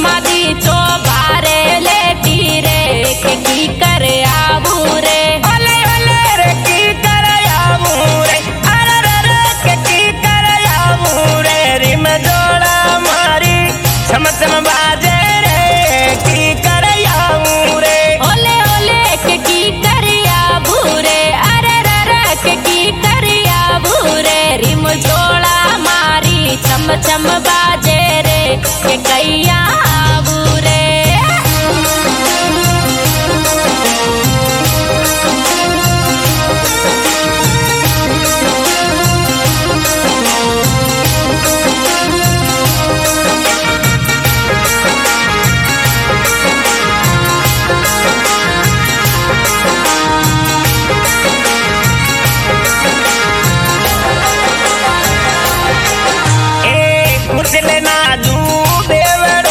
समाधि तो बारे लेटी रे की करे आबू रे ओले ओले रे की करे आबू रे अरे रे रे की करे आबू रे रिम जोड़ा मारी छम छम बाजे रे की करे आबू रे ओले ओले की करे आबू रे अरे रे रे की करे आबू रे रिम जोड़ा मारी छम छम बाजे रे के कैया आबू रे कुछ लेना दू देवड़ो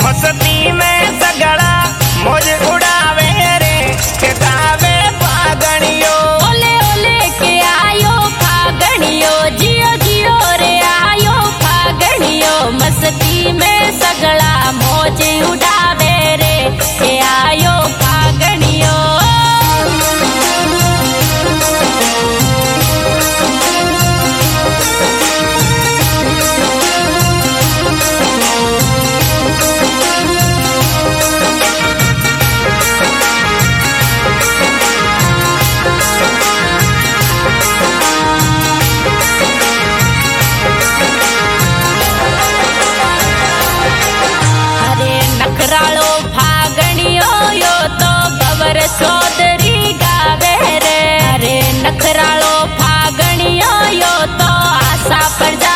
मस्ती में सगड़ा मौज उड़ावे रे के गावे फागणियो। ओले ओले के आयो फागणियो, जियो जियो रे आयो फागणियो, मस्ती में सगड़ा मौज उड़ावे रे के आयो फागणियो। नखरालो फागणियो यो तो गवर सोदरी गावे रे। अरे नखरालो फागणियो यो तो आशा पर